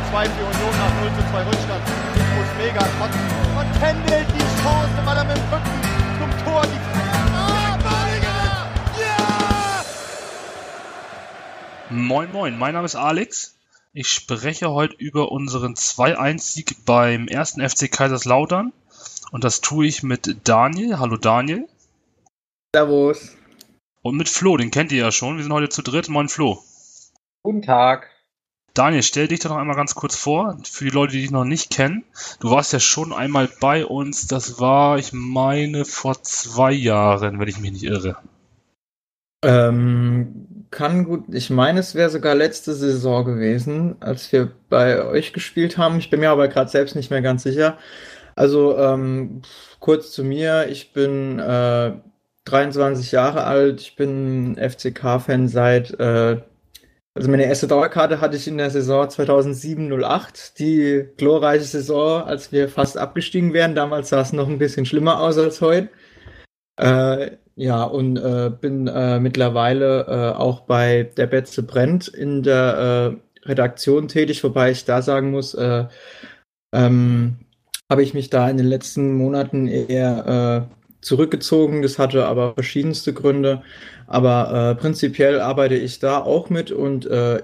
2 für Union nach 0:2 Rückstand. Ich muss mega kotzen. Und Kendall die Chance, weil er mit dem Rücken zum Tor die Moin Moin, mein Name ist Alex. Ich spreche heute über unseren 2-1-Sieg beim 1. FC Kaiserslautern. Und das tue ich mit Daniel. Hallo Daniel. Servus. Und mit Flo, den kennt ihr ja schon. Wir sind heute zu dritt. Moin Flo. Guten Tag. Daniel, stell dich doch noch einmal ganz kurz vor, für die Leute, die dich noch nicht kennen. Du warst ja schon einmal bei uns, das war, ich meine, vor 2 Jahren, wenn ich mich nicht irre. Kann gut, ich meine, es wäre sogar letzte Saison gewesen, als wir bei euch gespielt haben. Ich bin mir aber gerade selbst nicht mehr ganz sicher. Also, kurz zu mir, ich bin 23 Jahre alt, ich bin FCK-Fan also meine erste Dauerkarte hatte ich in der Saison 2007/08, die glorreiche Saison, als wir fast abgestiegen wären. Damals sah es noch ein bisschen schlimmer aus als heute. Bin mittlerweile auch bei der Betze brennt in der Redaktion tätig, wobei ich da sagen muss, habe ich mich da in den letzten Monaten eher zurückgezogen. Das hatte aber verschiedenste Gründe. Aber prinzipiell arbeite ich da auch mit und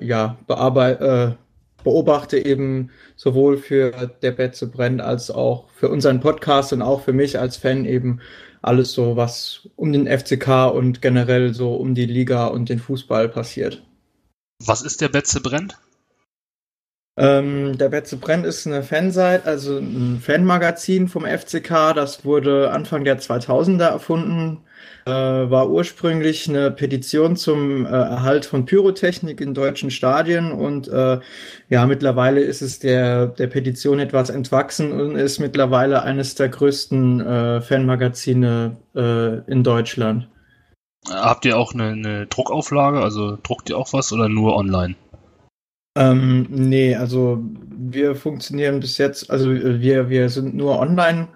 beobachte eben sowohl für der Betze brennt als auch für unseren Podcast und auch für mich als Fan eben alles so, was um den FCK und generell so um die Liga und den Fußball passiert. Was ist der Betze brennt? Der Betze brennt ist eine Fanseite, also ein Fanmagazin vom FCK. Das wurde Anfang der 2000er erfunden. War ursprünglich eine Petition zum Erhalt von Pyrotechnik in deutschen Stadien und mittlerweile ist es der Petition etwas entwachsen und ist mittlerweile eines der größten Fanmagazine in Deutschland. Habt ihr auch eine Druckauflage? Also druckt ihr auch was oder nur online? Nee, also wir funktionieren bis jetzt, also wir sind nur online.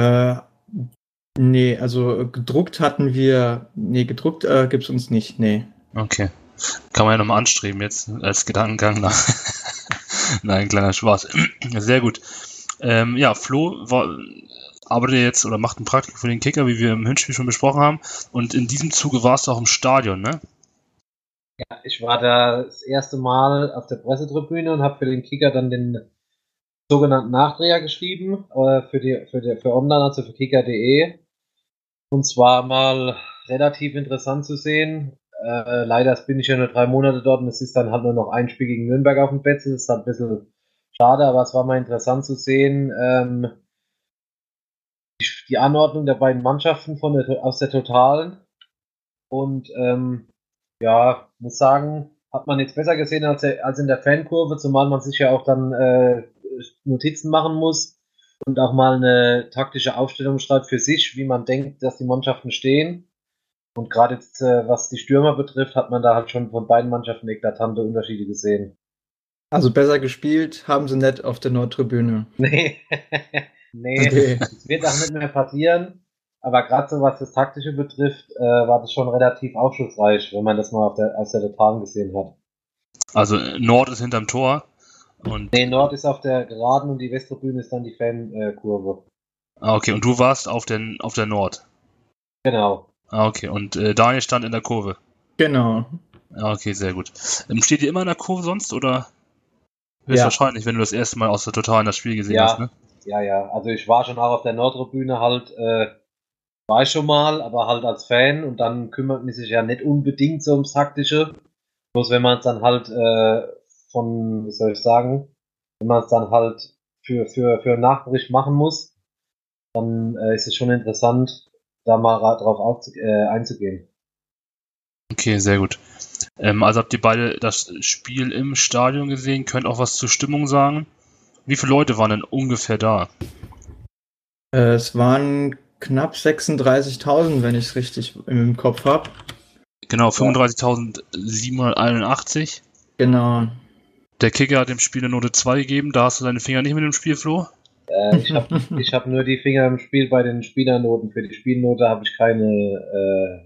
Gedruckt gibt's uns nicht, nee. Okay. Kann man ja nochmal anstreben jetzt als Gedankengang. Nein, kleiner Spaß. Sehr gut. Flo arbeitet jetzt oder macht ein Praktikum für den Kicker, wie wir im Hinspiel schon besprochen haben. Und in diesem Zuge warst du auch im Stadion, ne? Ja, ich war da das erste Mal auf der Pressetribüne und habe für den Kicker dann den sogenannten Nachdreher geschrieben, für online, also für kicker.de. Und zwar mal relativ interessant zu sehen. Leider bin ich ja nur 3 Monate dort und es ist dann halt nur noch ein Spiel gegen Nürnberg auf dem Betze. Das ist halt ein bisschen schade, aber es war mal interessant zu sehen, die Anordnung der beiden Mannschaften aus der Totalen. Und muss sagen, hat man jetzt besser gesehen als in der Fankurve, zumal man sich ja auch dann Notizen machen muss und auch mal eine taktische Aufstellung schreibt für sich, wie man denkt, dass die Mannschaften stehen. Und gerade jetzt, was die Stürmer betrifft, hat man da halt schon von beiden Mannschaften eklatante Unterschiede gesehen. Also besser gespielt haben sie nicht auf der Nordtribüne. Nee, okay. Das wird auch nicht mehr passieren. Aber gerade so was das Taktische betrifft, war das schon relativ aufschlussreich, wenn man das mal aus der Totalen gesehen hat. Also Nord ist hinterm Tor. Nord ist auf der Geraden und die Westtribüne ist dann die Fankurve. Okay, und du warst auf der Nord? Genau. Okay, und Daniel stand in der Kurve? Genau. Okay, sehr gut. Steht ihr immer in der Kurve sonst, oder? Höchstwahrscheinlich, wenn du das erste Mal aus der Totalen das Spiel gesehen hast, ne? Ja. Also ich war schon auch auf der Nordtribüne halt, war ich schon mal, aber halt als Fan und dann kümmert man sich ja nicht unbedingt so ums Taktische. Bloß wenn man es dann halt wenn man es dann halt für einen Nachbericht machen muss, dann ist es schon interessant, da mal drauf einzugehen. Okay, sehr gut. Also habt ihr beide das Spiel im Stadion gesehen, könnt auch was zur Stimmung sagen. Wie viele Leute waren denn ungefähr da? Es waren knapp 36.000, wenn ich es richtig im Kopf habe. Genau, 35.781. Genau. Der Kicker hat dem Spiel eine Note 2 gegeben, da hast du deine Finger nicht mit dem Spiel, Flo? Ich hab nur die Finger im Spiel bei den Spielernoten. Für die Spielnote habe ich keine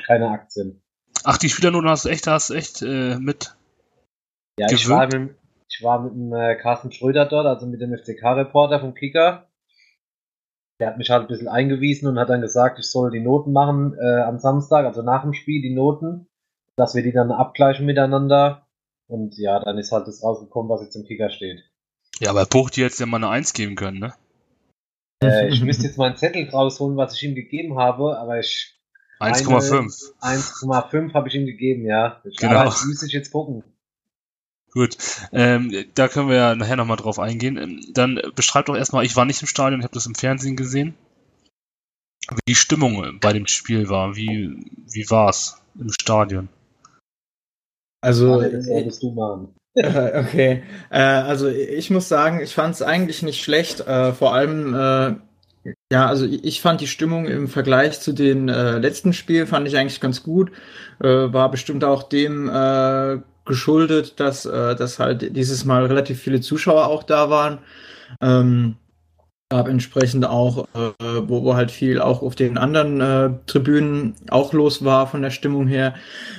Aktien. Ach, die Spielernoten hast du echt mit. Ja, ich war Ich war mit dem Carsten Schröder dort, also mit dem FCK-Reporter vom Kicker. Der hat mich halt ein bisschen eingewiesen und hat dann gesagt, ich soll die Noten machen am Samstag, also nach dem Spiel die Noten, dass wir die dann abgleichen miteinander. Und ja, dann ist halt das rausgekommen, was jetzt im Kicker steht. Ja, aber Bucht jetzt ja mal eine 1 geben können, ne? Ich müsste jetzt meinen Zettel rausholen, was ich ihm gegeben habe, aber 1,5. 1,5 habe ich ihm gegeben, ja. Genau. Aber das müsste ich jetzt gucken. Gut, da können wir ja nachher nochmal drauf eingehen. Dann beschreib doch erstmal, ich war nicht im Stadion, ich habe das im Fernsehen gesehen, wie die Stimmung bei dem Spiel war. Wie war es im Stadion? Also, Das solltest du machen. okay. Also ich muss sagen, ich fand es eigentlich nicht schlecht. Vor allem, ja, also ich fand die Stimmung im Vergleich zu den letzten Spielen fand ich eigentlich ganz gut. War bestimmt auch dem geschuldet, dass halt dieses Mal relativ viele Zuschauer auch da waren. Gab entsprechend auch, wo halt viel auch auf den anderen Tribünen auch los war von der Stimmung her.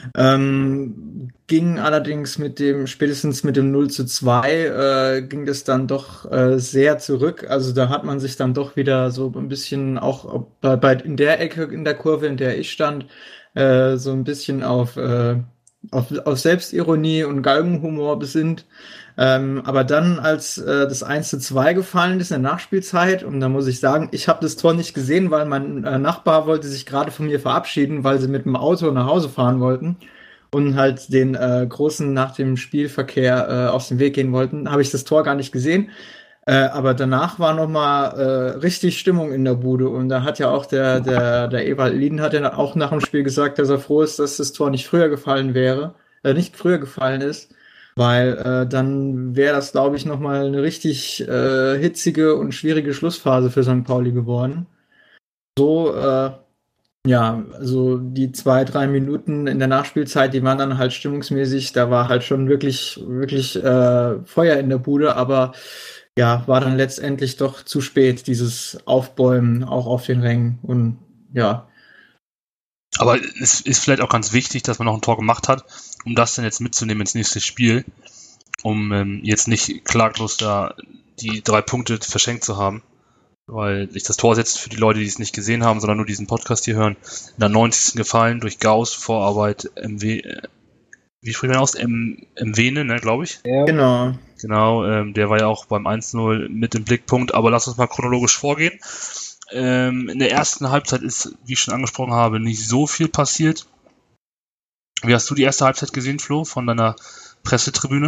Ging allerdings spätestens mit dem 0:2, ging das dann doch sehr zurück. Also da hat man sich dann doch wieder so ein bisschen auch in der Ecke in der Kurve, in der ich stand, so ein bisschen auf Selbstironie und Galgenhumor besinnt. Aber dann, als das 1:2 gefallen ist in der Nachspielzeit, und da muss ich sagen, ich habe das Tor nicht gesehen, weil mein Nachbar wollte sich gerade von mir verabschieden, weil sie mit dem Auto nach Hause fahren wollten und halt den großen nach dem Spielverkehr aus dem Weg gehen wollten, habe ich das Tor gar nicht gesehen. Aber danach war nochmal richtig Stimmung in der Bude, und da hat ja auch der Ewald Lieden hat ja auch nach dem Spiel gesagt, dass er froh ist, dass das Tor nicht früher gefallen ist, weil dann wäre das, glaube ich, nochmal eine richtig hitzige und schwierige Schlussphase für St. Pauli geworden. So, ja, also die 2-3 Minuten in der Nachspielzeit, die waren dann halt stimmungsmäßig, da war halt schon wirklich, wirklich Feuer in der Bude, aber ja, war dann letztendlich doch zu spät, dieses Aufbäumen auch auf den Rängen, und ja. Aber es ist vielleicht auch ganz wichtig, dass man noch ein Tor gemacht hat, um das dann jetzt mitzunehmen ins nächste Spiel, um jetzt nicht klaglos da die 3 Punkte verschenkt zu haben, weil sich das Tor jetzt für die Leute, die es nicht gesehen haben, sondern nur diesen Podcast hier hören, in der 90. gefallen durch Gauss, Vorarbeit, wie spricht man aus? Mwene, ne, glaube ich. Ja. Genau. Genau, der war ja auch beim 1:0 mit im Blickpunkt, aber lass uns mal chronologisch vorgehen. In der ersten Halbzeit ist, wie ich schon angesprochen habe, nicht so viel passiert. Wie hast du die erste Halbzeit gesehen, Flo, von deiner Pressetribüne?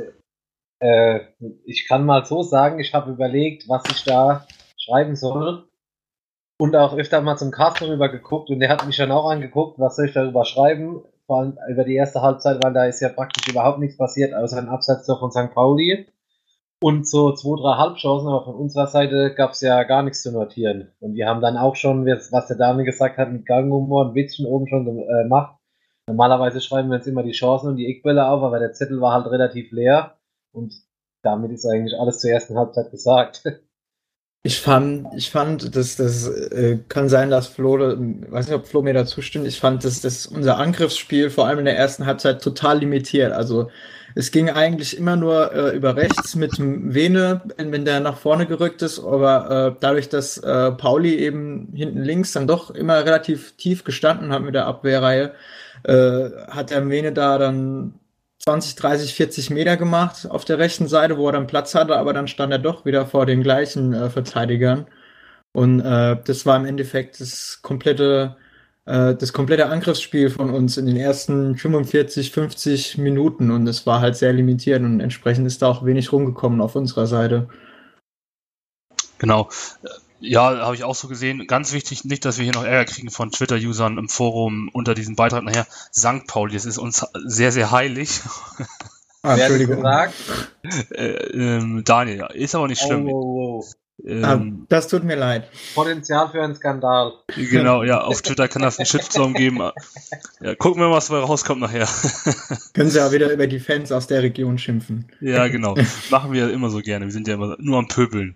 Ich kann mal so sagen, ich habe überlegt, was ich da schreiben soll, und auch öfter mal zum Carsten rüber geguckt, und der hat mich dann auch angeguckt, was soll ich darüber schreiben, vor allem über die erste Halbzeit, weil da ist ja praktisch überhaupt nichts passiert, außer ein Abseitstor von St. Pauli und so 2-3 Halbchancen, aber von unserer Seite gab es ja gar nichts zu notieren. Und wir haben dann auch schon, was der Daniel gesagt hat, mit Galgenhumor ein Witzchen oben schon gemacht. Normalerweise schreiben wir jetzt immer die Chancen und die Eckbälle auf, aber der Zettel war halt relativ leer, und damit ist eigentlich alles zur ersten Halbzeit gesagt. Ich fand, das kann sein, dass Flo, weiß nicht, ob Flo mir dazu stimmt, ich fand, dass unser Angriffsspiel vor allem in der ersten Halbzeit total limitiert. Also es ging eigentlich immer nur über rechts mit Vene, wenn der nach vorne gerückt ist, aber dadurch, dass Pauli eben hinten links dann doch immer relativ tief gestanden hat mit der Abwehrreihe, hat der Vene da dann 20, 30, 40 Meter gemacht auf der rechten Seite, wo er dann Platz hatte, aber dann stand er doch wieder vor den gleichen Verteidigern. Und das war im Endeffekt das komplette Angriffsspiel von uns in den ersten 45, 50 Minuten, und es war halt sehr limitiert, und entsprechend ist da auch wenig rumgekommen auf unserer Seite. Genau. Ja, habe ich auch so gesehen. Ganz wichtig, nicht, dass wir hier noch Ärger kriegen von Twitter-Usern im Forum unter diesem Beitrag nachher. St. Pauli, das ist uns sehr, sehr heilig. Entschuldigung. Daniel, ja, ist aber nicht schlimm. Oh. Das tut mir leid. Potenzial für einen Skandal. Genau, ja, auf Twitter kann das einen Shitstorm geben. Ja, gucken wir mal, was dabei rauskommt nachher. Können Sie ja wieder über die Fans aus der Region schimpfen. Ja, genau. Machen wir immer so gerne. Wir sind ja immer nur am Pöbeln.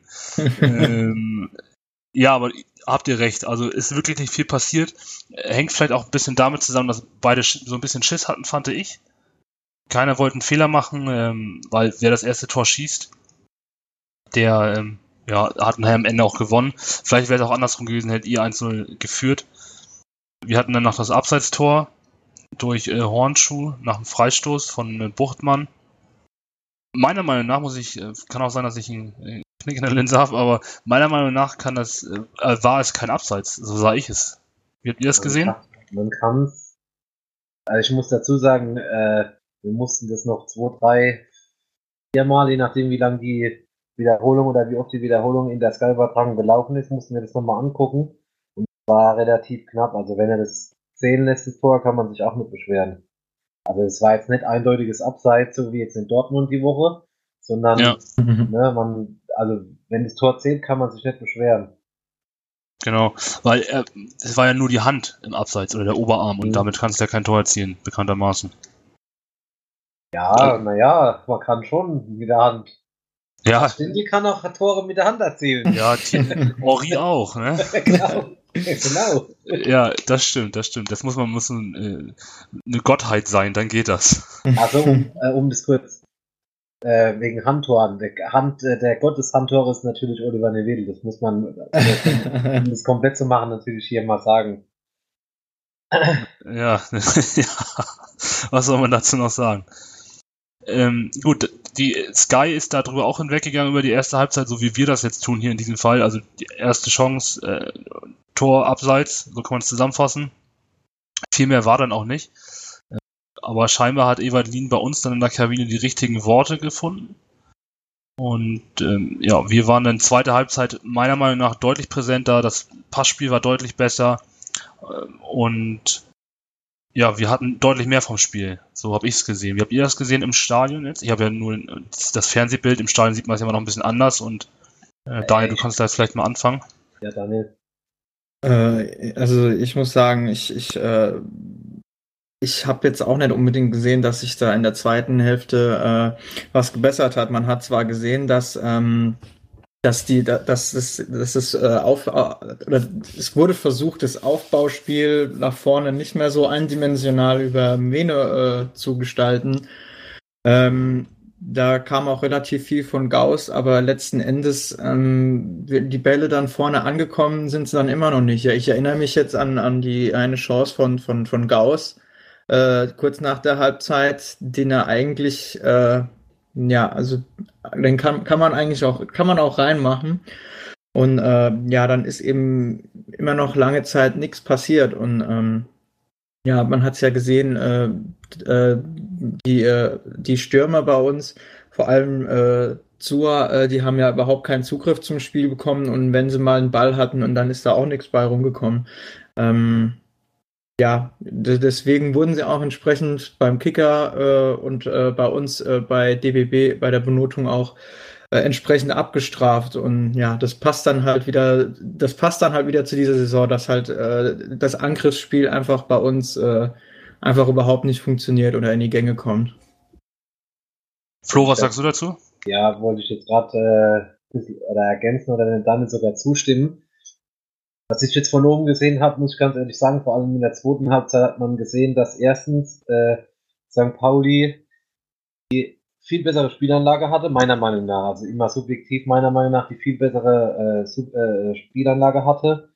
Ja, aber habt ihr recht. Also ist wirklich nicht viel passiert. Hängt vielleicht auch ein bisschen damit zusammen, dass beide so ein bisschen Schiss hatten, fand ich. keiner wollte einen Fehler machen, weil wer das erste Tor schießt, der hat nachher am Ende auch gewonnen. Vielleicht wäre es auch andersrum gewesen, hättet ihr 1-0 geführt. Wir hatten dann noch das Abseitstor durch Hornschuh nach einem Freistoß von Buchtmann. Meiner Meinung nach kann auch sein, dass ich einen Knick in der Linse habe, aber meiner Meinung nach war es kein Abseits, so sah ich es. Wie habt ihr das gesehen? Man kann es. Also ich muss dazu sagen, wir mussten das noch 2, 3, 4 Mal, je nachdem wie lang die Wiederholung oder wie oft die Wiederholung in der Sky-Übertragung gelaufen ist, mussten wir das nochmal angucken. Und es war relativ knapp. Also wenn er das zählen lässt, das Tor, kann man sich auch nicht beschweren. Also es war jetzt nicht eindeutiges Abseits, so wie jetzt in Dortmund die Woche, sondern also wenn das Tor zählt, kann man sich nicht beschweren. Genau, weil es war ja nur die Hand im Abseits oder der Oberarm und damit kannst du ja kein Tor erzielen, bekanntermaßen. Ja, naja, man kann schon mit der Hand. Ja. Stindl kann auch Tore mit der Hand erzielen. Ja, Henry auch, ne? Genau. Ja, das stimmt. Das muss eine Gottheit sein, dann geht das. Also, um das kurz wegen Handtoren. Der Gott des Handtores ist natürlich Oliver Neville. Das muss man, um das komplett zu machen, natürlich hier mal sagen. Ja, was soll man dazu noch sagen? Gut, die Sky ist darüber auch hinweggegangen über die erste Halbzeit, so wie wir das jetzt tun hier in diesem Fall. Also die erste Chance, Tor abseits, so kann man es zusammenfassen. Viel mehr war dann auch nicht. Aber scheinbar hat Ewald Lien bei uns dann in der Kabine die richtigen Worte gefunden. Und wir waren dann zweite Halbzeit meiner Meinung nach deutlich präsenter. Das Passspiel war deutlich besser. Und ja, wir hatten deutlich mehr vom Spiel. So habe ich es gesehen. Wie habt ihr das gesehen im Stadion jetzt? Ich habe ja nur das Fernsehbild. Im Stadion sieht man es ja immer noch ein bisschen anders. Und Daniel, du kannst da jetzt vielleicht mal anfangen. Ja, Daniel. Also ich muss sagen, ich habe jetzt auch nicht unbedingt gesehen, dass sich da in der zweiten Hälfte was gebessert hat. Man hat zwar gesehen, es wurde versucht, das Aufbauspiel nach vorne nicht mehr so eindimensional über Mene zu gestalten. Da kam auch relativ viel von Gauss, aber letzten Endes die Bälle dann vorne angekommen sind sie dann immer noch nicht. Ja, ich erinnere mich jetzt an die eine Chance von Gauss kurz nach der Halbzeit, den er eigentlich also den kann man auch reinmachen. Und dann ist eben immer noch lange Zeit nichts passiert. Und man hat es ja gesehen, die Stürmer bei uns, vor allem Zua, die haben ja überhaupt keinen Zugriff zum Spiel bekommen. Und wenn sie mal einen Ball hatten, und dann ist da auch nichts bei rumgekommen. Deswegen wurden sie auch entsprechend beim Kicker und bei uns bei DBB bei der Benotung auch entsprechend abgestraft. Und ja, das passt dann halt wieder zu dieser Saison, dass halt das Angriffsspiel einfach bei uns einfach überhaupt nicht funktioniert oder in die Gänge kommt. Flo, was sagst du dazu? Ja, wollte ich jetzt gerade ergänzen oder dann sogar zustimmen. Was ich jetzt von oben gesehen habe, muss ich ganz ehrlich sagen, vor allem in der zweiten Halbzeit hat man gesehen, dass erstens St. Pauli die viel bessere Spielanlage hatte, meiner Meinung nach, also immer subjektiv meiner Meinung nach die viel bessere Spielanlage hatte.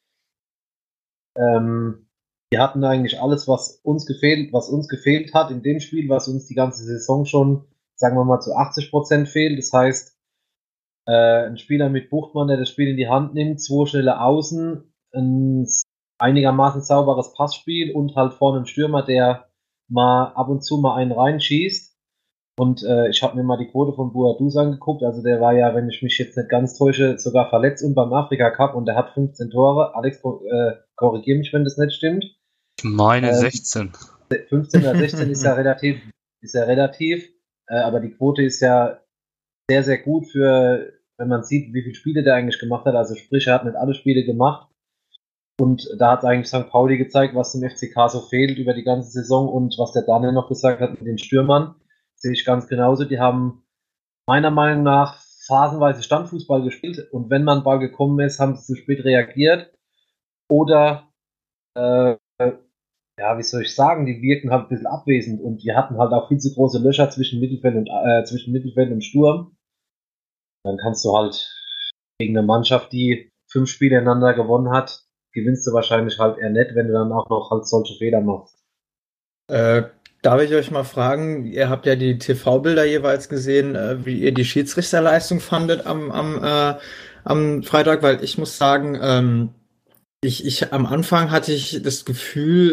Wir hatten eigentlich alles, was uns gefehlt hat in dem Spiel, was uns die ganze Saison schon, sagen wir mal, zu 80% fehlt. Das heißt, ein Spieler mit Buchtmann, der das Spiel in die Hand nimmt, 2 schnelle Außen, ein einigermaßen sauberes Passspiel und halt vorne ein Stürmer, der mal ab und zu mal einen reinschießt. Und ich habe mir mal die Quote von Boadus angeguckt. Also der war ja, wenn ich mich jetzt nicht ganz täusche, sogar verletzt und beim Afrika Cup und der hat 15 Tore. Alex, korrigier mich, wenn das nicht stimmt. Ich meine 16. 15 oder 16 ist ja relativ. Aber die Quote ist ja sehr, sehr gut für, wenn man sieht, wie viele Spiele der eigentlich gemacht hat. Also sprich, er hat nicht alle Spiele gemacht. Und da hat eigentlich St. Pauli gezeigt, was dem FCK so fehlt über die ganze Saison und was der Daniel noch gesagt hat mit den Stürmern, sehe ich ganz genauso. Die haben meiner Meinung nach phasenweise Standfußball gespielt und wenn man Ball gekommen ist, haben sie zu spät reagiert oder ja, wie soll ich sagen, die wirken halt ein bisschen abwesend und die hatten halt auch viel zu große Löcher zwischen Mittelfeld und Sturm. Dann kannst du halt gegen eine Mannschaft, die 5 Spiele ineinander gewonnen hat, gewinnst du wahrscheinlich halt eher nicht, wenn du dann auch noch halt solche Fehler machst. Äh, Darf ich euch mal fragen, ihr habt ja die TV-Bilder jeweils gesehen, wie ihr die Schiedsrichterleistung fandet am Freitag, weil ich muss sagen, am Anfang hatte ich das Gefühl,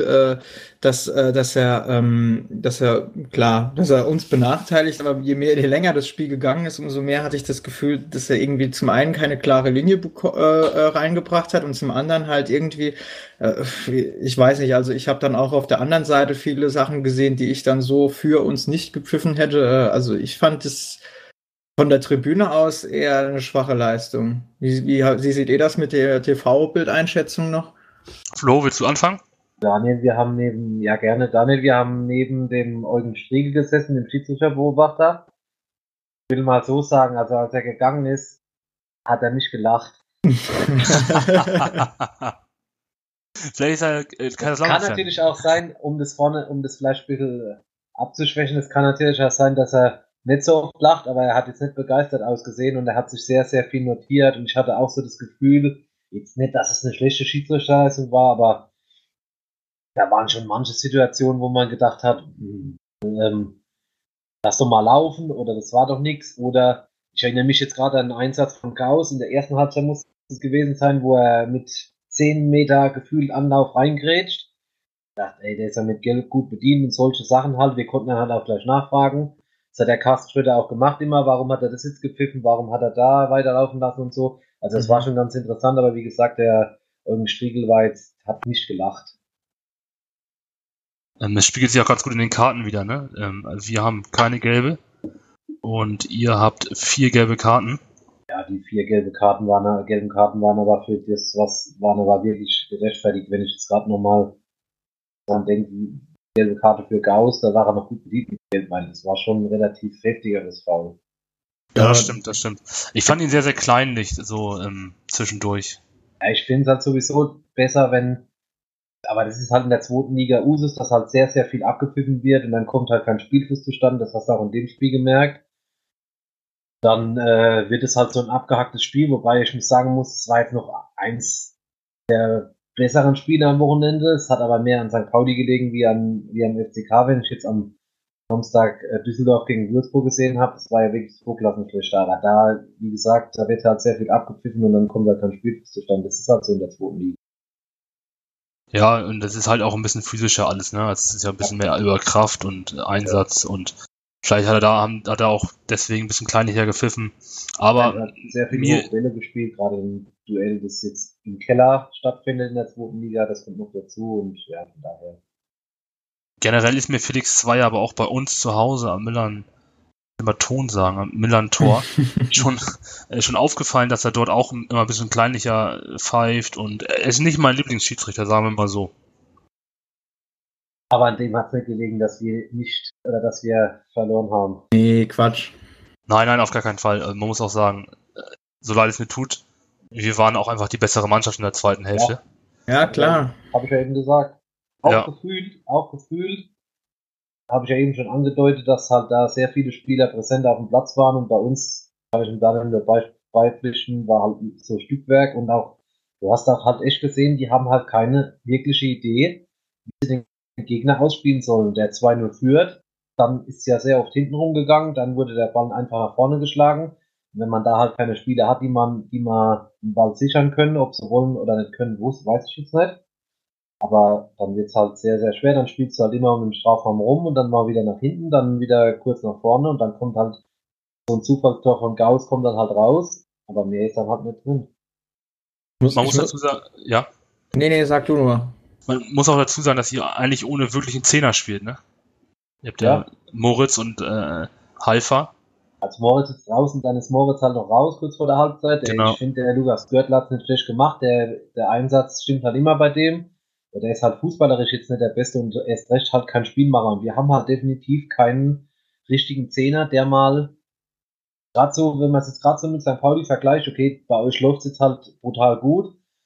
dass er uns benachteiligt, aber je länger das Spiel gegangen ist, umso mehr hatte ich das Gefühl, dass er irgendwie zum einen keine klare Linie reingebracht hat und zum anderen halt irgendwie, ich weiß nicht, also ich habe dann auch auf der anderen Seite viele Sachen gesehen, die ich dann so für uns nicht gepfiffen hätte. Also ich fand es von der Tribüne aus eher eine schwache Leistung. Wie seht ihr das mit der TV-Bildeinschätzung noch? Flo, willst du anfangen? Daniel, wir haben neben dem Eugen Striegel gesessen, dem Schiedsrichterbeobachter. Ich will mal so sagen, also als er gegangen ist, hat er nicht gelacht. Vielleicht ist er Es kann natürlich auch sein, um das vielleicht ein bisschen abzuschwächen, es kann natürlich auch sein, dass er nicht so oft lacht, aber er hat jetzt nicht begeistert ausgesehen und er hat sich sehr, sehr viel notiert und ich hatte auch so das Gefühl, jetzt nicht, dass es eine schlechte Schiedsrichterleistung war, aber da waren schon manche Situationen, wo man gedacht hat, lass doch mal laufen oder das war doch nichts oder ich erinnere mich jetzt gerade an einen Einsatz von Gauss in der ersten Halbzeit muss es gewesen sein, wo er mit 10 Meter gefühlt Anlauf reingrätscht. Ich dachte, ey, der ist ja mit Geld gut bedient und solche Sachen halt. Wir konnten dann halt auch gleich nachfragen. Das hat der Carsten Schröder auch gemacht immer. Warum hat er das jetzt gepfiffen? Warum hat er da weiterlaufen lassen und so? Also das war schon ganz interessant, aber wie gesagt, der Eugen Striegel hat nicht gelacht. Es spiegelt sich auch ganz gut in den Karten wieder, ne? Also wir haben keine gelbe und ihr habt 4 gelbe Karten. Ja, die 4 gelben Karten waren aber für das, waren aber wirklich gerechtfertigt. Wenn ich jetzt gerade nochmal dran denke, die gelbe Karte für Gauss, da war er noch gut bedient mit Gelb, weil das war schon ein relativ heftigeres Foul. Ja, das stimmt. Ich fand ihn sehr, sehr kleinlich, so zwischendurch. Ja, ich finde es halt sowieso besser, aber das ist halt in der zweiten Liga Usus, dass halt sehr, sehr viel abgepfiffen wird und dann kommt halt kein Spielfluss zustande, das hast du auch in dem Spiel gemerkt. Dann wird es halt so ein abgehacktes Spiel, wobei ich muss sagen muss, es war jetzt noch eins der besseren Spiele am Wochenende. Es hat aber mehr an St. Pauli gelegen wie am FCK, wenn ich jetzt am Samstag Düsseldorf gegen Würzburg gesehen habe. Das war ja wirklich hochklassenschlecht. Aber da, wie gesagt, da wird halt sehr viel abgepfiffen und dann kommt halt kein Spielfluss zustande. Das ist halt so in der zweiten Liga. Ja, und das ist halt auch ein bisschen physischer alles, ne? Es ist ja ein bisschen mehr über Kraft und Einsatz und vielleicht hat er auch deswegen ein bisschen kleinlicher gepfiffen. Aber er hat sehr viele Hochbälle gespielt, gerade im Duell, das jetzt im Keller stattfindet in der zweiten Liga, das kommt noch dazu und ja, von daher. Generell ist mir Felix Zweier aber auch bei uns zu Hause am Millern, immer Ton sagen, am Millern-Tor schon aufgefallen, dass er dort auch immer ein bisschen kleinlicher pfeift und er ist nicht mein Lieblingsschiedsrichter, sagen wir mal so. Aber an dem hat es nicht gelegen, dass wir verloren haben. Nee, Quatsch. Nein, auf gar keinen Fall. Also man muss auch sagen, so leid es mir tut, wir waren auch einfach die bessere Mannschaft in der zweiten Hälfte. Ja, klar. Habe ich ja eben gesagt. Gefühlt, habe ich ja eben schon angedeutet, dass halt da sehr viele Spieler präsent auf dem Platz waren und bei uns, habe ich ihm dann dabei beipflichten, war halt so Stückwerk und auch, du hast auch halt echt gesehen, die haben halt keine wirkliche Idee, wie sie den Gegner ausspielen sollen. Der 2-0 führt, dann ist ja sehr oft hinten rumgegangen, dann wurde der Ball einfach nach vorne geschlagen. Und wenn man da halt keine Spieler hat, die man den Ball sichern können, ob sie wollen oder nicht können, weiß ich jetzt nicht. Aber dann wird es halt sehr, sehr schwer. Dann spielst du halt immer um den Strafraum rum und dann mal wieder nach hinten, dann wieder kurz nach vorne und dann kommt halt so ein Zufallstor von Gauss kommt dann halt raus. Aber mehr ist dann halt nicht drin. Man muss dazu sagen, ja. Nee, sag du nur. Man muss auch dazu sagen, dass ihr eigentlich ohne wirklichen Zehner spielt, ne? Ihr habt ja Moritz und Haifa. Als Moritz ist draußen, dann ist Moritz halt noch raus, kurz vor der Halbzeit. Genau. Ich finde, der Lukas Görtler hat es nicht schlecht gemacht. Der Einsatz stimmt halt immer bei dem. Der ist halt fußballerisch jetzt nicht der Beste und erst recht halt kein Spielmacher. Und wir haben halt definitiv keinen richtigen Zehner, der mal gerade so, wenn man es jetzt gerade so mit St. Pauli vergleicht, okay, bei euch läuft es jetzt halt brutal gut.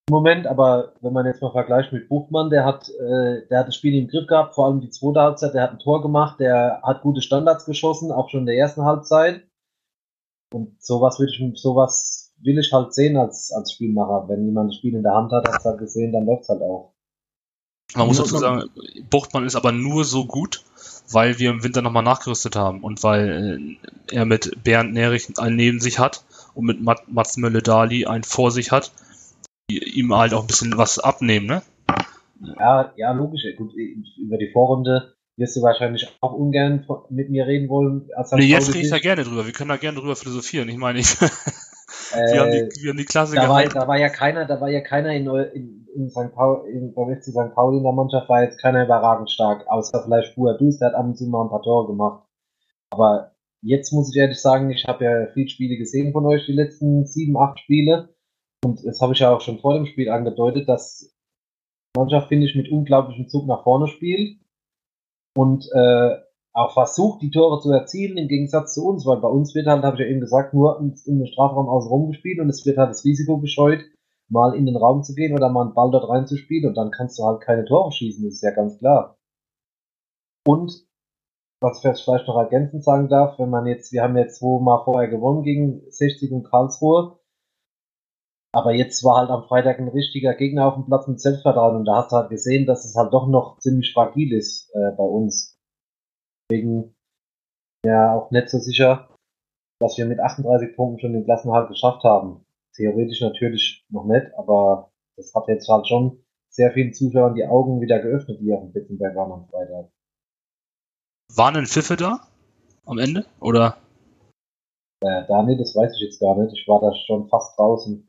im Moment, aber wenn man jetzt mal vergleicht mit Buchmann, der hat das Spiel im Griff gehabt, vor allem die zweite Halbzeit, der hat ein Tor gemacht, der hat gute Standards geschossen, auch schon in der ersten Halbzeit. Und sowas will ich halt sehen als Spielmacher. Wenn jemand das Spiel in der Hand hat, hat es halt gesehen, dann läuft es halt auch. Man muss dazu sagen, Buchtmann ist aber nur so gut, weil wir im Winter nochmal nachgerüstet haben und weil er mit Bernd Nerich einen neben sich hat und mit Mats Mölle-Dali einen vor sich hat, die ihm halt auch ein bisschen was abnehmen, ne? Ja, logisch. Gut, über die Vorrunde wirst du wahrscheinlich auch ungern mit mir reden wollen. Nee, jetzt rede ich da gerne drüber. Wir können da gerne drüber philosophieren. Ich meine, wir haben die Klasse gehalten. Da war ja keiner in St. Pauli, beim FC St. Pauli in der Mannschaft war jetzt keiner überragend stark, außer vielleicht Buadus, der hat ab und zu mal ein paar Tore gemacht. Aber jetzt muss ich ehrlich sagen, ich habe ja viele Spiele gesehen von euch, die letzten 7, 8 Spiele. Und das habe ich ja auch schon vor dem Spiel angedeutet, dass die Mannschaft, finde ich, mit unglaublichem Zug nach vorne spielt und auch versucht, die Tore zu erzielen, im Gegensatz zu uns, weil bei uns wird halt, habe ich ja eben gesagt, nur in den Strafraum außenrum gespielt und es wird halt das Risiko gescheut, mal in den Raum zu gehen oder mal einen Ball dort reinzuspielen und dann kannst du halt keine Tore schießen, das ist ja ganz klar. Und, was ich vielleicht noch ergänzend sagen darf, wir haben jetzt 2 Mal vorher gewonnen gegen 60 und Karlsruhe, aber jetzt war halt am Freitag ein richtiger Gegner auf dem Platz mit Selbstvertrauen und da hast du halt gesehen, dass es halt doch noch ziemlich fragil ist bei uns. Deswegen ja auch nicht so sicher, dass wir mit 38 Punkten schon den Klassenerhalt geschafft haben. Theoretisch natürlich noch nicht, aber das hat jetzt halt schon sehr vielen Zuschauern die Augen wieder geöffnet, die auf dem Bittenberg waren am Freitag. Waren denn Pfiffe da am Ende? Oder? Nee, das weiß ich jetzt gar nicht. Ich war da schon fast draußen.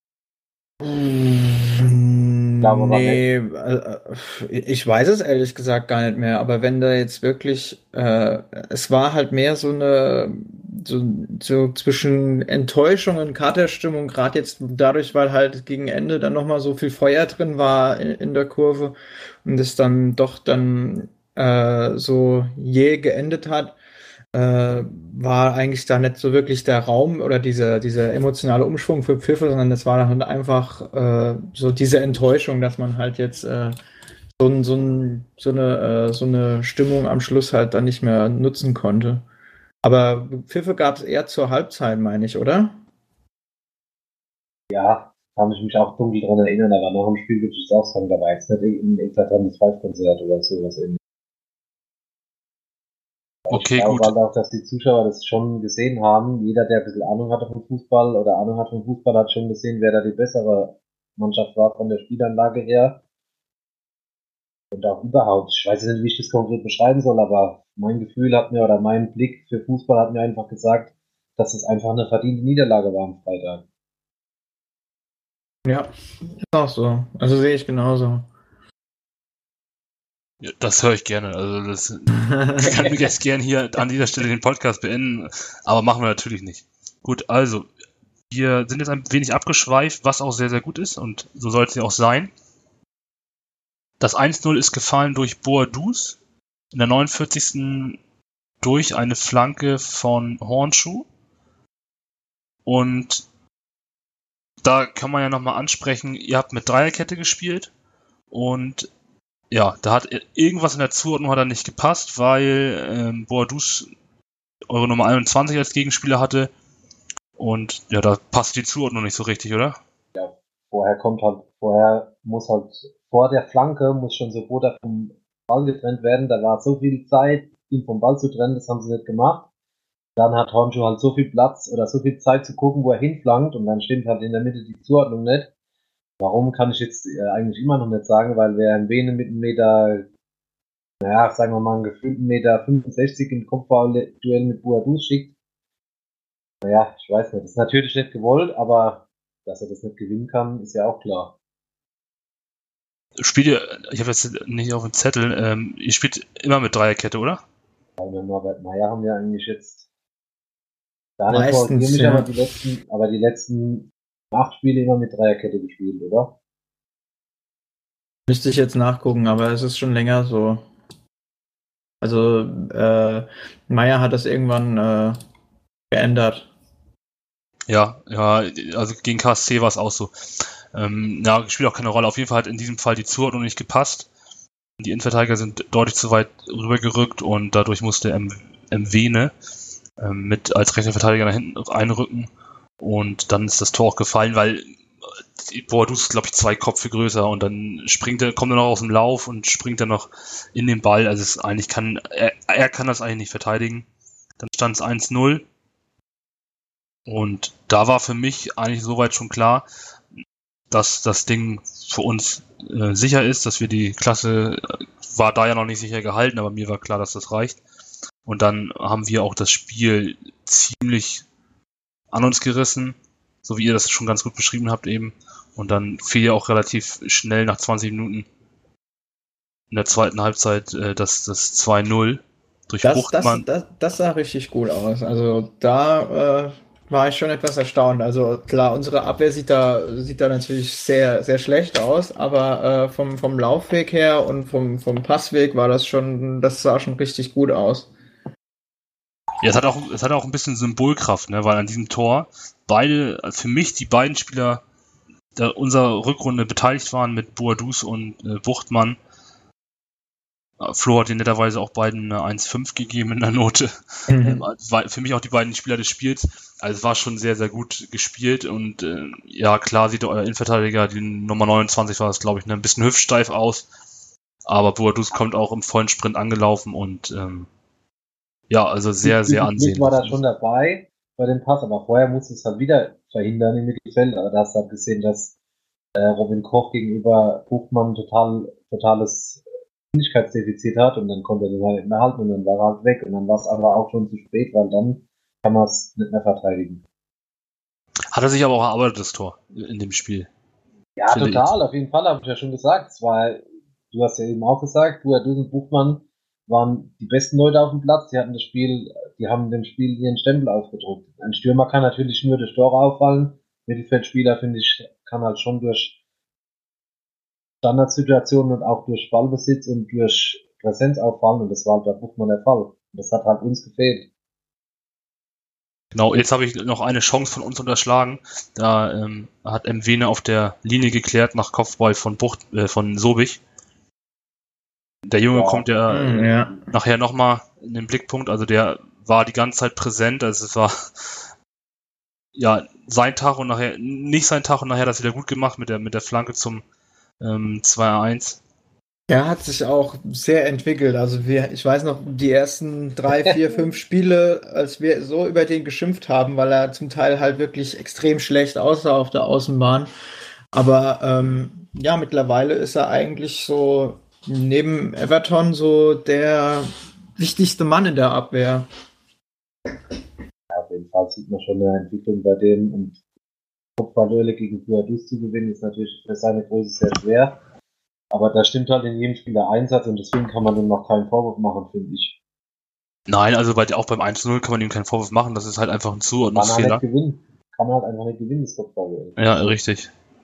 Nee, ich weiß es ehrlich gesagt gar nicht mehr, aber wenn da jetzt wirklich, es war halt mehr so zwischen Enttäuschung und Katerstimmung, gerade jetzt dadurch, weil halt gegen Ende dann nochmal so viel Feuer drin war in der Kurve und es dann doch so jäh geendet hat, war eigentlich da nicht so wirklich der Raum oder dieser emotionale Umschwung für Pfiffe, sondern es war dann einfach so diese Enttäuschung, dass man halt jetzt so eine Stimmung am Schluss halt dann nicht mehr nutzen konnte. Aber Pfiffe gab es eher zur Halbzeit, meine ich, oder? Ja, kann ich mich auch dunkel dran erinnern, aber nach dem Spiel würde ich es auch sagen, da war jetzt nicht ein eklatantes Five-Konzert oder sowas ähnliches. Okay, ich glaube gut. halt auch, dass die Zuschauer das schon gesehen haben. Jeder, der ein bisschen Ahnung hatte vom Fußball oder Ahnung hat vom Fußball, hat schon gesehen, wer da die bessere Mannschaft war von der Spielanlage her. Und auch überhaupt. Ich weiß nicht, wie ich das konkret beschreiben soll, aber mein Gefühl hat mir oder mein Blick für Fußball hat mir einfach gesagt, dass es einfach eine verdiente Niederlage war am Freitag. Ja, ist auch so. Also sehe ich genauso. Ja, das höre ich gerne. Also das kann ich jetzt gerne hier an dieser Stelle den Podcast beenden, aber machen wir natürlich nicht. Gut, also wir sind jetzt ein wenig abgeschweift, was auch sehr, sehr gut ist und so soll es ja auch sein. Das 1-0 ist gefallen durch Boadus in der 49. durch eine Flanke von Hornschuh. Und da kann man ja nochmal ansprechen, ihr habt mit Dreierkette gespielt und ja, da hat irgendwas in der Zuordnung hat da nicht gepasst, weil Boadus eure Nummer 21 als Gegenspieler hatte und ja, da passt die Zuordnung nicht so richtig, oder? Ja, vor der Flanke muss schon so Boda vom Ball getrennt werden, da war so viel Zeit, ihn vom Ball zu trennen, das haben sie nicht gemacht. Dann hat Honcho halt so viel Platz oder so viel Zeit zu gucken, wo er hinflankt und dann stimmt halt in der Mitte die Zuordnung nicht. Warum, kann ich jetzt eigentlich immer noch nicht sagen, weil wer ein Bene mit einem Meter, sagen wir mal einen gefühlten Meter 65 im Kopfballduell mit Boadus schickt, ich weiß nicht. Das ist natürlich nicht gewollt, aber dass er das nicht gewinnen kann, ist ja auch klar. Spielt ihr, ich habe jetzt nicht auf dem Zettel, ihr spielt immer mit Dreierkette, oder? Bei Norbert Meyer haben wir eigentlich jetzt gar nicht Meistens, ja. aber die letzten 8 Spiele immer mit Dreierkette gespielt, oder? Müsste ich jetzt nachgucken, aber es ist schon länger so. Also Meyer hat das irgendwann geändert. Ja, also gegen KSC war es auch so. Ja, spielt auch keine Rolle. Auf jeden Fall hat in diesem Fall die Zuordnung nicht gepasst. Die Innenverteidiger sind deutlich zu weit rübergerückt und dadurch musste Mwene mit als rechter Verteidiger nach hinten einrücken. Und dann ist das Tor auch gefallen, weil Boadu ist, glaube ich, 2 Köpfe größer und dann kommt er noch aus dem Lauf und springt dann noch in den Ball. Also er kann das eigentlich nicht verteidigen. Dann stand es 1-0. Und da war für mich eigentlich soweit schon klar, dass das Ding für uns sicher ist, dass wir die Klasse, war da ja noch nicht sicher gehalten, aber mir war klar, dass das reicht. Und dann haben wir auch das Spiel ziemlich an uns gerissen, so wie ihr das schon ganz gut beschrieben habt eben. Und dann fiel ja auch relativ schnell nach 20 Minuten in der zweiten Halbzeit das 2-0 durch Buchtmann. Das sah richtig gut aus. Also da war ich schon etwas erstaunt. Also klar, unsere Abwehr sieht da natürlich sehr, sehr schlecht aus, aber vom Laufweg her und vom Passweg das sah schon richtig gut aus. Ja, es hat auch ein bisschen Symbolkraft, ne, weil an diesem Tor für mich die beiden Spieler unserer Rückrunde beteiligt waren mit Boadus und Buchtmann. Flo hat den netterweise auch beiden eine 1,5 gegeben in der Note. War für mich auch die beiden Spieler des Spiels. Also es war schon sehr, sehr gut gespielt und ja, klar sieht euer Innenverteidiger, die Nummer 29 war das, glaube ich, ein bisschen hüftsteif aus. Aber Boadus kommt auch im vollen Sprint angelaufen und ja, also sehr, sehr ansehnlich. Ich war da schon dabei bei dem Pass, aber vorher musste es halt wieder verhindern im Mittelfeld. Aber da hast du halt gesehen, dass Robin Koch gegenüber Buchmann totales Geschwindigkeitsdefizit hat und dann konnte er den halt nicht mehr halten und dann war er halt weg und dann war es aber auch schon zu spät, weil dann kann man es nicht mehr verteidigen. Hat er sich aber auch erarbeitet, das Tor in dem Spiel? Ja, total, auf jeden Fall, habe ich ja schon gesagt. Du hast ja eben auch gesagt, Boadus und Buchmann waren die besten Leute auf dem Platz, die haben dem Spiel ihren Stempel aufgedrückt. Ein Stürmer kann natürlich nur durch Tore auffallen, Mittelfeldspieler, finde ich, kann halt schon durch Standardsituationen und auch durch Ballbesitz und durch Präsenz auffallen und das war halt bei Buchmann der Fall. Und das hat halt uns gefehlt. Genau, jetzt habe ich noch eine Chance von uns unterschlagen. Da hat Mwene auf der Linie geklärt nach Kopfball von Sobich. Der Junge kommt ja nachher nochmal in den Blickpunkt, also der war die ganze Zeit präsent, also es war ja sein Tag und nachher nicht sein Tag und nachher das wieder gut gemacht mit der Flanke zum 2-1. Er hat sich auch sehr entwickelt. Also ich weiß noch, die ersten 3, 4, 5 Spiele, als wir so über den geschimpft haben, weil er zum Teil halt wirklich extrem schlecht aussah auf der Außenbahn. Aber ja, mittlerweile ist er eigentlich so neben Everton so der wichtigste Mann in der Abwehr. Ja, auf jeden Fall sieht man schon eine Entwicklung bei dem und Kopfballduelle gegen Boadus zu gewinnen ist natürlich für seine Größe sehr schwer. Aber da stimmt halt in jedem Spiel der Einsatz und deswegen kann man dem noch keinen Vorwurf machen, finde ich. Nein, also auch beim 1-0 kann man ihm keinen Vorwurf machen, das ist halt einfach ein Zuordnungsfehler. Kann halt einfach nicht gewinnen, das Kopfballduell. Ja, richtig.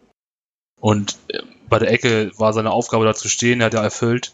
Und bei der Ecke war seine Aufgabe da zu stehen, er hat ja erfüllt.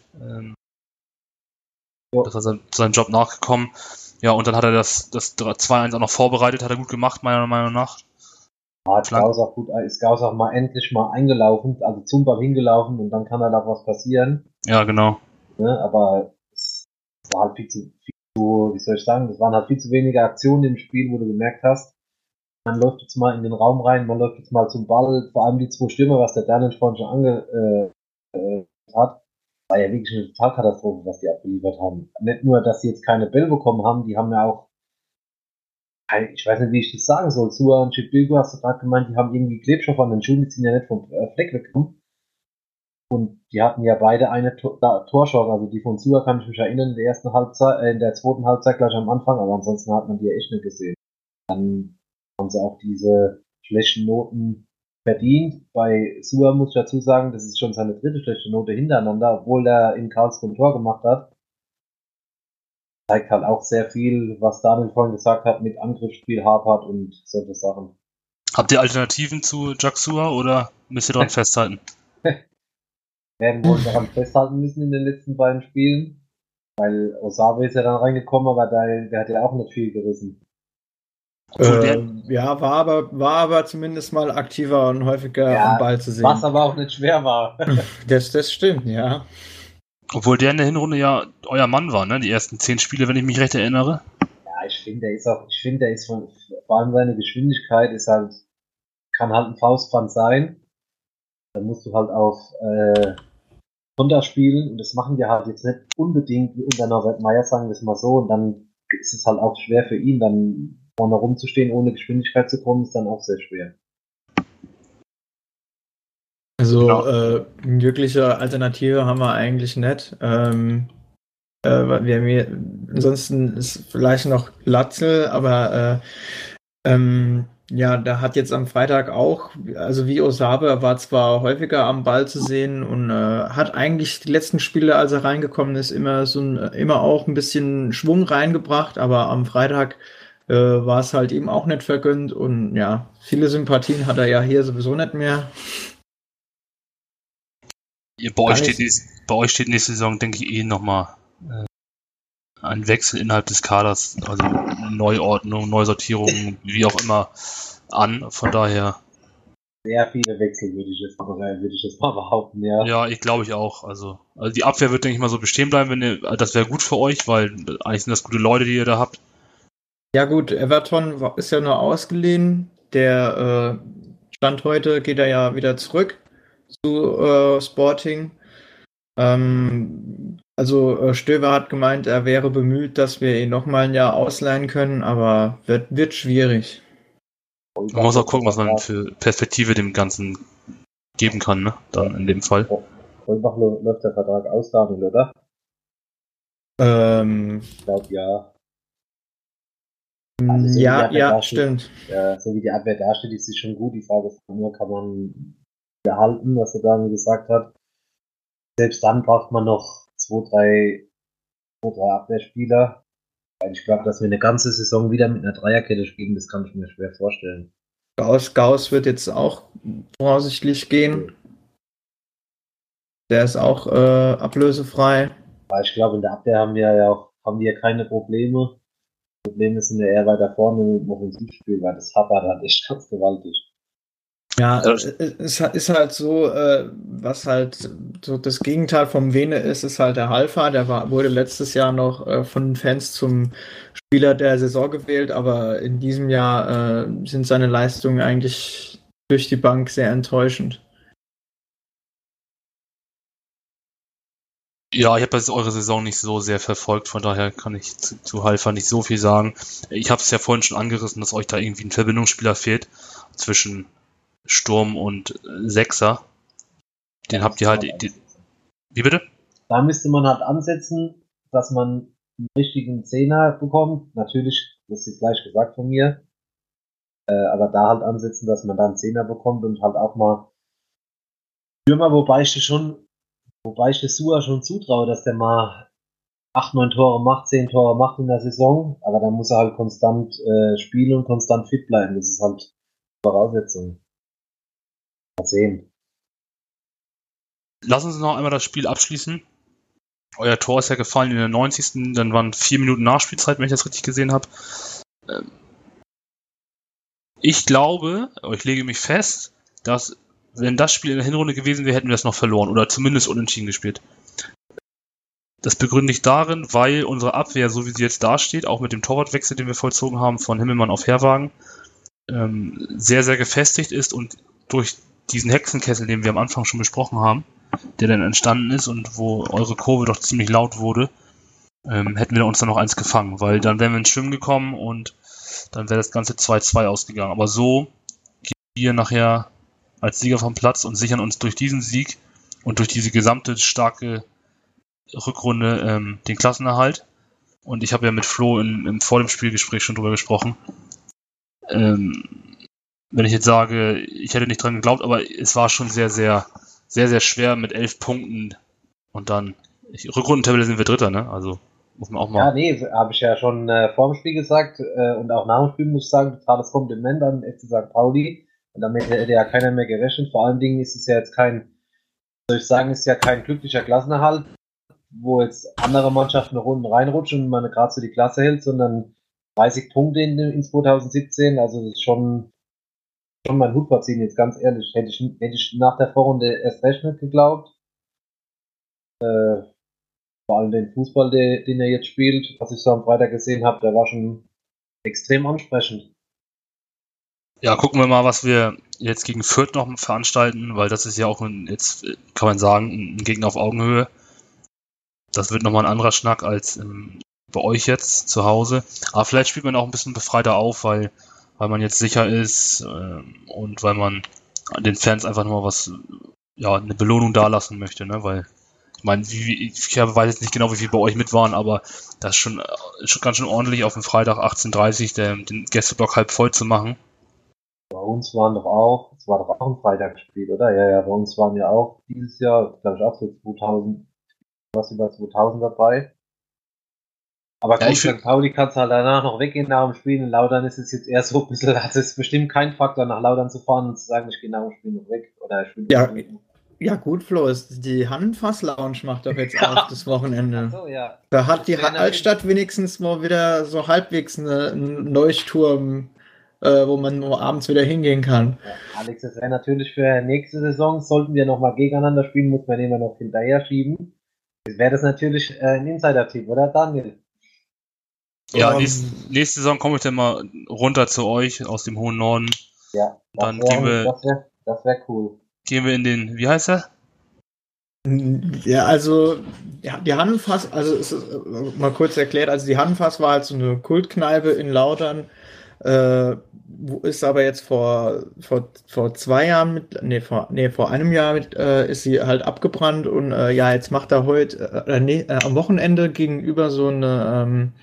Das hat seinen Job nachgekommen. Ja, und dann hat er das 2-1 auch noch vorbereitet, hat er gut gemacht, meiner Meinung nach. Ist Gauss auch mal endlich mal eingelaufen, also zum Ball hingelaufen und dann kann da was passieren. Ja, genau. Ne, aber es war halt viel zu, wie soll ich sagen, es waren halt viel zu wenige Aktionen im Spiel, wo du gemerkt hast, man läuft jetzt mal in den Raum rein, man läuft jetzt mal zum Ball, vor allem die 2 Stürmer, was der Daniel vorhin schon hat, war ja wirklich eine Totalkatastrophe, was die abgeliefert haben. Nicht nur, dass sie jetzt keine Bälle bekommen haben, die haben ja auch, ich weiß nicht, wie ich das sagen soll, Sua und Chipilgo, hast du gerade gemeint, die haben irgendwie Klebstoff an den Schuhen, die sind ja nicht vom Fleck weggekommen. Und die hatten ja beide eine Torchance, also die von Sua kann ich mich erinnern, in der zweiten Halbzeit gleich am Anfang, aber ansonsten hat man die ja echt nicht gesehen. Dann haben sie auch diese schlechten Noten verdient. Bei Sua muss ich dazu sagen, das ist schon seine 3. schlechte Note hintereinander, obwohl er in Karlsruhe ein Tor gemacht hat. Zeigt halt auch sehr viel, was Daniel vorhin gesagt hat, mit Angriffsspiel hapert und solche Sachen. Habt ihr Alternativen zu Jacksua oder müsst ihr daran festhalten? Werden wohl daran festhalten müssen in den letzten beiden Spielen, weil Osabe ist ja dann reingekommen, aber der hat ja auch nicht viel gerissen. Ja, war aber zumindest mal aktiver und häufiger am Ball zu sehen. Was aber auch nicht schwer war. Das stimmt, ja. Obwohl der in der Hinrunde ja euer Mann war, ne? Die ersten 10 Spiele, wenn ich mich recht erinnere. Ja, ich finde, der ist vor allem seine Geschwindigkeit ist halt, kann halt ein Faustpfand sein. Dann musst du halt auf Konter spielen und das machen wir halt jetzt nicht unbedingt wie unter Norbert Meyer, sagen wir es mal so, und dann ist es halt auch schwer für ihn, dann vorne rumzustehen, ohne Geschwindigkeit zu kommen, ist dann auch sehr schwer. Also Genau. wirkliche Alternative haben wir eigentlich nicht. Ansonsten ist vielleicht noch Glatzel, aber ja, da hat jetzt am Freitag auch, also wie Osabe, war zwar häufiger am Ball zu sehen und hat eigentlich die letzten Spiele, als er reingekommen ist, immer auch ein bisschen Schwung reingebracht, aber am Freitag war es halt ihm auch nicht vergönnt und ja, viele Sympathien hat er ja hier sowieso nicht mehr. Bei euch steht nächste Saison, denke ich, nochmal ein Wechsel innerhalb des Kaders, also Neuordnung, Neusortierung, wie auch immer an. Von daher. Sehr viele Wechsel würde ich jetzt mal behaupten, ja. Ja, ich glaube ich auch. Also die Abwehr wird, denke ich mal, so bestehen bleiben, das wäre gut für euch, weil eigentlich sind das gute Leute, die ihr da habt. Ja gut, Everton ist ja nur ausgeliehen. Der Stand heute geht er ja wieder zurück zu Sporting. Also Stöver hat gemeint, er wäre bemüht, dass wir ihn nochmal ein Jahr ausleihen können, aber wird schwierig. Man muss auch gucken, was man für Perspektive dem Ganzen geben kann, ne? Dann in dem Fall. Einfach läuft der Vertrag aus, Daniel, oder? Ich glaube, ja. Also, ja, stimmt. So wie die Abwehr dasteht, ist sie schon gut. Die Frage ist nur, kann man behalten, was der Daniel gesagt hat. Selbst dann braucht man noch 2, 3 Abwehrspieler. Weil ich glaube, dass wir eine ganze Saison wieder mit einer Dreierkette spielen, das kann ich mir schwer vorstellen. Gauss wird jetzt auch voraussichtlich gehen. Der ist auch ablösefrei. Aber ich glaube, in der Abwehr haben wir keine Probleme. Probleme sind ja eher weiter vorne im Offensivspiel, weil das hapert halt echt ganz gewaltig. Ja, es ist halt so, was halt so das Gegenteil vom Vene ist halt der Halfa. Der wurde letztes Jahr noch von Fans zum Spieler der Saison gewählt, aber in diesem Jahr sind seine Leistungen eigentlich durch die Bank sehr enttäuschend. Ja, ich habe jetzt eure Saison nicht so sehr verfolgt, von daher kann ich zu Halfa nicht so viel sagen. Ich habe es ja vorhin schon angerissen, dass euch da irgendwie ein Verbindungsspieler fehlt zwischen Sturm und Sechser. Den habt ihr halt. Wie bitte? Da müsste man halt ansetzen, dass man einen richtigen Zehner bekommt. Natürlich, das ist gleich gesagt von mir. Aber da halt ansetzen, dass man da einen Zehner bekommt und halt auch mal Stürmer, wobei ich das Sua schon zutraue, dass der mal 8, 9 Tore macht, 10 Tore macht in der Saison, aber dann muss er halt konstant spielen und konstant fit bleiben. Das ist halt Voraussetzung. Mal sehen. Lass uns noch einmal das Spiel abschließen. Euer Tor ist ja gefallen in der 90. Dann waren 4 Minuten Nachspielzeit, wenn ich das richtig gesehen habe. Ich glaube, ich lege mich fest, dass wenn das Spiel in der Hinrunde gewesen wäre, hätten wir das noch verloren oder zumindest unentschieden gespielt. Das begründe ich darin, weil unsere Abwehr, so wie sie jetzt dasteht, auch mit dem Torwartwechsel, den wir vollzogen haben, von Himmelmann auf Herwagen, sehr, sehr gefestigt ist und durch diesen Hexenkessel, den wir am Anfang schon besprochen haben, der dann entstanden ist und wo eure Kurve doch ziemlich laut wurde, hätten wir uns dann noch eins gefangen, weil dann wären wir ins Schwimmen gekommen und dann wäre das Ganze 2-2 ausgegangen. Aber so gehen wir nachher als Sieger vom Platz und sichern uns durch diesen Sieg und durch diese gesamte starke Rückrunde den Klassenerhalt. Und ich habe ja mit Flo vor dem Spielgespräch schon drüber gesprochen. Wenn ich jetzt sage, ich hätte nicht dran geglaubt, aber es war schon sehr, sehr, sehr, sehr schwer mit 11 Punkten und dann Rückrundentabelle sind wir Dritter, ne? Also muss man auch mal. Ja, nee, habe ich ja schon vor dem Spiel gesagt und auch nach dem Spiel muss ich sagen, totales Kompliment an FC St. Pauli. Und damit hätte ja keiner mehr gerechnet. Vor allen Dingen ist es ja jetzt ist ja kein glücklicher Klassenerhalt, wo jetzt andere Mannschaften Runden reinrutschen und man gerade so die Klasse hält, sondern 30 Punkte in 2017, also das ist schon mein Hut verziehen, jetzt ganz ehrlich. Hätte ich nach der Vorrunde erst recht nicht geglaubt. Vor allem den Fußball, den er jetzt spielt, was ich so am Freitag gesehen habe, der war schon extrem ansprechend. Ja, gucken wir mal, was wir jetzt gegen Fürth noch veranstalten, weil das ist ja auch jetzt, kann man sagen, ein Gegner auf Augenhöhe. Das wird nochmal ein anderer Schnack als bei euch jetzt zu Hause. Aber vielleicht spielt man auch ein bisschen befreiter auf, weil man jetzt sicher ist und weil man den Fans einfach nochmal eine Belohnung dalassen möchte, ne? Weil ich meine, ich weiß jetzt nicht genau, wie viel bei euch mit waren, aber das ist schon ganz schön ordentlich auf dem Freitag 18:30 den Gästeblock halb voll zu machen. Bei uns war doch auch ein Freitagsspiel, oder? Ja, bei uns waren ja auch dieses Jahr, glaube ich, auch so 2000, was über 2000 dabei. Aber gut, St. Pauli kann es halt danach noch weggehen nach dem Spiel. In Laudern ist es jetzt eher so ein bisschen, das ist bestimmt kein Faktor, nach Laudern zu fahren und zu sagen, ich gehe nach dem Spiel noch weg. Oder ich spiele ja, gut, Flo, die Hannenfass-Lounge macht doch jetzt auf das Wochenende. Ach so, ja. Da hat die Altstadt wenigstens mal wieder so halbwegs einen Leuchtturm, wo man nur abends wieder hingehen kann. Ja, Alex, das wäre natürlich für nächste Saison, sollten wir nochmal gegeneinander spielen, muss man immer noch hinterher schieben. Jetzt wäre das natürlich ein Insider-Tipp, oder Daniel? Ja, nächste Saison komme ich dann mal runter zu euch aus dem hohen Norden. Ja, das wäre cool. Gehen wir in den, wie heißt er? Ja, also die Hannenfass, also es ist, mal kurz erklärt, also die Hannenfass war halt so eine Kultkneipe in Laudern, ist aber jetzt vor 2 Jahren vor einem Jahr ist sie halt abgebrannt und jetzt macht er heute am Wochenende gegenüber so ein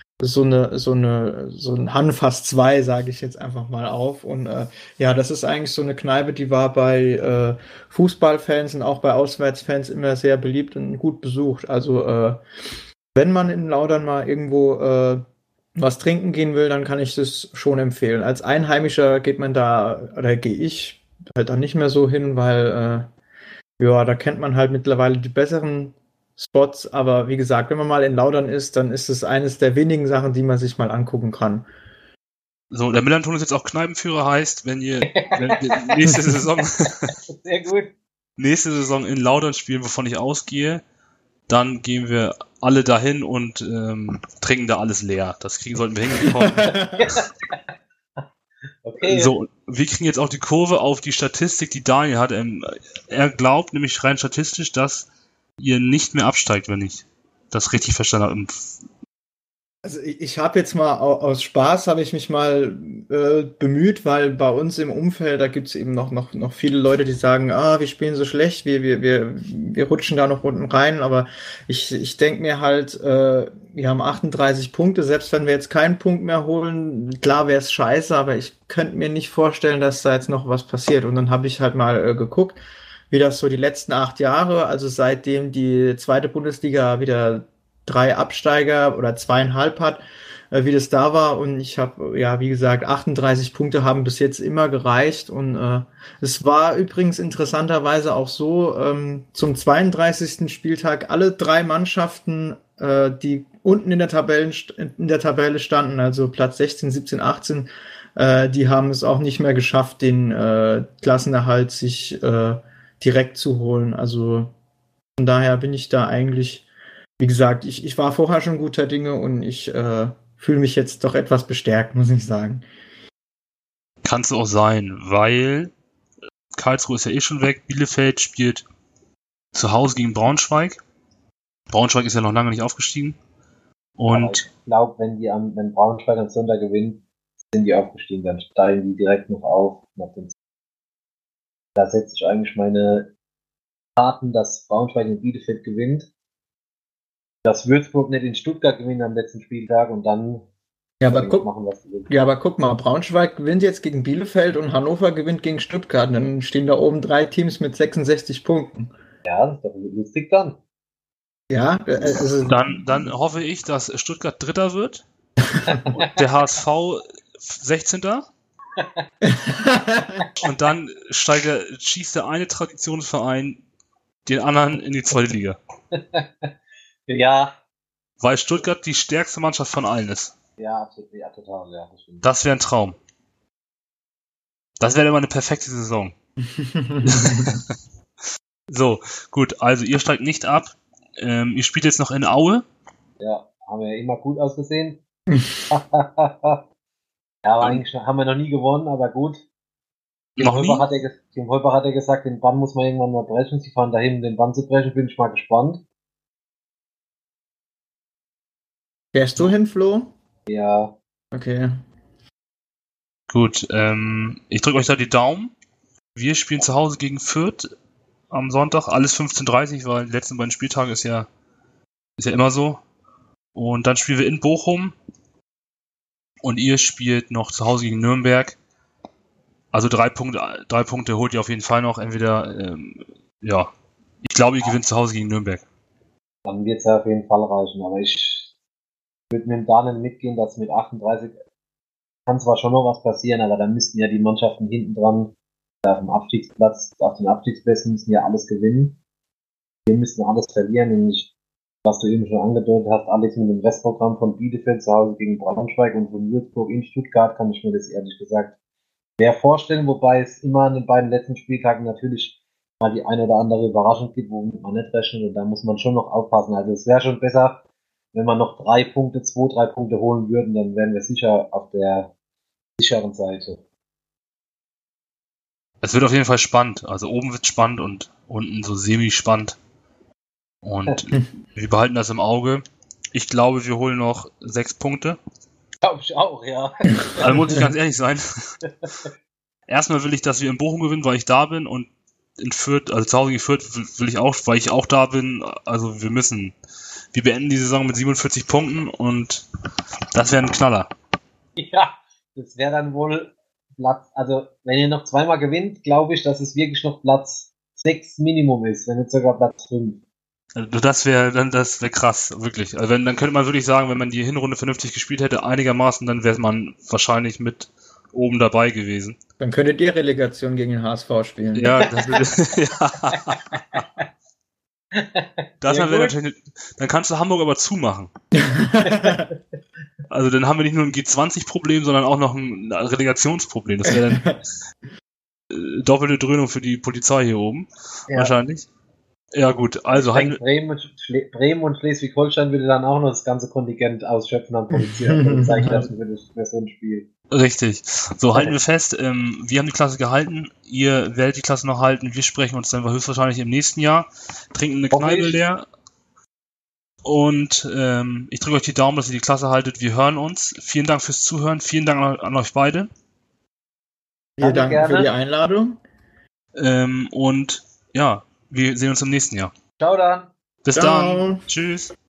Hannenfass 2, sage ich jetzt einfach mal auf. Und das ist eigentlich so eine Kneipe, die war bei Fußballfans und auch bei Auswärtsfans immer sehr beliebt und gut besucht. Also wenn man in Laudern mal irgendwo was trinken gehen will, dann kann ich das schon empfehlen. Als Einheimischer gehe ich halt dann nicht mehr so hin, weil da kennt man halt mittlerweile die besseren Spots, aber wie gesagt, wenn man mal in Laudern ist, dann ist es eines der wenigen Sachen, die man sich mal angucken kann. So, der Millanton ist jetzt auch Kneipenführer, heißt, wenn wir nächste Saison sehr gut. Nächste Saison in Laudern spielen, wovon ich ausgehe, dann gehen wir alle dahin und trinken da alles leer. Das sollten wir hinbekommen. Okay. So, wir kriegen jetzt auch die Kurve auf die Statistik, die Daniel hat. Er glaubt nämlich rein statistisch, dass ihr nicht mehr absteigt, wenn ich das richtig verstanden habe. Also ich habe jetzt mal aus Spaß habe ich mich mal bemüht, weil bei uns im Umfeld, da gibt es eben noch viele Leute, die sagen, wir spielen so schlecht, wir rutschen da noch unten rein, aber ich denke mir halt, wir haben 38 Punkte, selbst wenn wir jetzt keinen Punkt mehr holen, klar wäre es scheiße, aber ich könnte mir nicht vorstellen, dass da jetzt noch was passiert. Und dann habe ich halt mal geguckt, wie das so die letzten 8 Jahre, also seitdem die zweite Bundesliga wieder 3 Absteiger oder 2,5 hat, wie das da war. Und ich habe, wie gesagt, 38 Punkte haben bis jetzt immer gereicht. Und es war übrigens interessanterweise auch so, zum 32. Spieltag alle 3 Mannschaften, die unten in der Tabelle standen, also Platz 16, 17, 18, die haben es auch nicht mehr geschafft, den Klassenerhalt sich direkt zu holen. Also von daher bin ich da eigentlich, wie gesagt, ich war vorher schon guter Dinge und ich fühle mich jetzt doch etwas bestärkt, muss ich sagen. Kann es auch sein, weil Karlsruhe ist ja eh schon weg. Bielefeld spielt zu Hause gegen Braunschweig. Braunschweig ist ja noch lange nicht aufgestiegen. Und aber ich glaube, wenn Braunschweig am Sonntag gewinnt, sind die aufgestiegen, dann steigen die direkt noch auf. Da setze ich eigentlich meine Karten, dass Braunschweig in Bielefeld gewinnt, dass Würzburg nicht in Stuttgart gewinnt am letzten Spieltag und dann aber guck mal, Braunschweig gewinnt jetzt gegen Bielefeld und Hannover gewinnt gegen Stuttgart. Und dann stehen da oben 3 Teams mit 66 Punkten. Ja, das ist doch lustig dann. Ja, also dann hoffe ich, dass Stuttgart Dritter wird und der HSV 16. Und dann schießt der eine Traditionsverein den anderen in die 2. Liga. Ja. Weil Stuttgart die stärkste Mannschaft von allen ist. Ja, absolut, ja, total, ja, das stimmt. Das wäre ein Traum. Das wäre immer eine perfekte Saison. So, gut, also ihr steigt nicht ab. Ihr spielt jetzt noch in Aue. Ja, haben wir immer gut ausgesehen. Ja, aber eigentlich haben wir noch nie gewonnen, aber gut. Tim Noch nie? Holper hat ja gesagt, den Bann muss man irgendwann mal brechen. Sie fahren dahin, um den Bann zu brechen, bin ich mal gespannt. Fährst du hin, Flo? Ja, Okay. Gut, ich drücke euch da die Daumen. Wir spielen zu Hause gegen Fürth am Sonntag, alles 15:30 Uhr, weil die letzten beiden Spieltage ist ja immer so. Und dann spielen wir in Bochum und ihr spielt noch zu Hause gegen Nürnberg. Also 3 Punkte holt ihr auf jeden Fall noch. Entweder, ich glaube, ihr gewinnt zu Hause gegen Nürnberg. dann wird es ja auf jeden Fall reichen. Aber ich würde mit dem Daniel mitgehen, dass mit 38 kann zwar schon noch was passieren, aber dann müssten ja die Mannschaften hinten dran auf dem Abstiegsplatz, auf den Abstiegsplätzen müssen ja alles gewinnen. Wir müssen alles verlieren, nämlich, was du eben schon angedeutet hast, Alex, mit dem Restprogramm von Bielefeld zu Hause gegen Braunschweig und von Würzburg in Stuttgart, kann ich mir das ehrlich gesagt schwer vorstellen, wobei es immer an den beiden letzten Spieltagen natürlich mal die eine oder andere Überraschung gibt, womit man nicht rechnet, und da muss man schon noch aufpassen. Also es wäre schon besser, wenn wir noch 3 Punkte holen würden, dann wären wir sicher auf der sicheren Seite. Es wird auf jeden Fall spannend. Also oben wird spannend und unten so semi-spannend. Und wir behalten das im Auge. Ich glaube, wir holen noch 6 Punkte. Glaube ich auch, ja. Also muss ich ganz ehrlich sein. Erstmal will ich, dass wir in Bochum gewinnen, weil ich da bin, und in Fürth, also zu Hause gegen Fürth will ich auch, weil ich auch da bin. Also wir beenden die Saison mit 47 Punkten und das wäre ein Knaller. Ja, das wäre dann wohl Platz, also wenn ihr noch zweimal gewinnt, glaube ich, dass es wirklich noch Platz 6 Minimum ist, wenn nicht sogar Platz 5. Also das wäre krass, wirklich. Also dann könnte man wirklich sagen, wenn man die Hinrunde vernünftig gespielt hätte, einigermaßen, dann wäre man wahrscheinlich mit oben dabei gewesen. Dann könntet ihr Relegation gegen den HSV spielen. Ja, das Ja, wäre gut. natürlich. Dann kannst du Hamburg aber zumachen. Also dann haben wir nicht nur ein G20-Problem, sondern auch noch ein Relegationsproblem. Das wäre dann doppelte Dröhnung für die Polizei hier oben. Ja. Wahrscheinlich. Ja gut, also Ich denke, Bremen und Schleswig-Holstein würde dann auch noch das ganze Kontingent ausschöpfen an Polizeikräften für so ein Spiel. Richtig. So, halten wir fest, wir haben die Klasse gehalten, ihr werdet die Klasse noch halten, wir sprechen uns dann höchstwahrscheinlich im nächsten Jahr, trinken eine Kneipe leer und ich drücke euch die Daumen, dass ihr die Klasse haltet, wir hören uns. Vielen Dank fürs Zuhören, vielen Dank an euch beide. Vielen Danke Dank für gerne. die Einladung. Und ja, wir sehen uns im nächsten Jahr. Ciao dann. Bis Ciao. dann. Tschüss.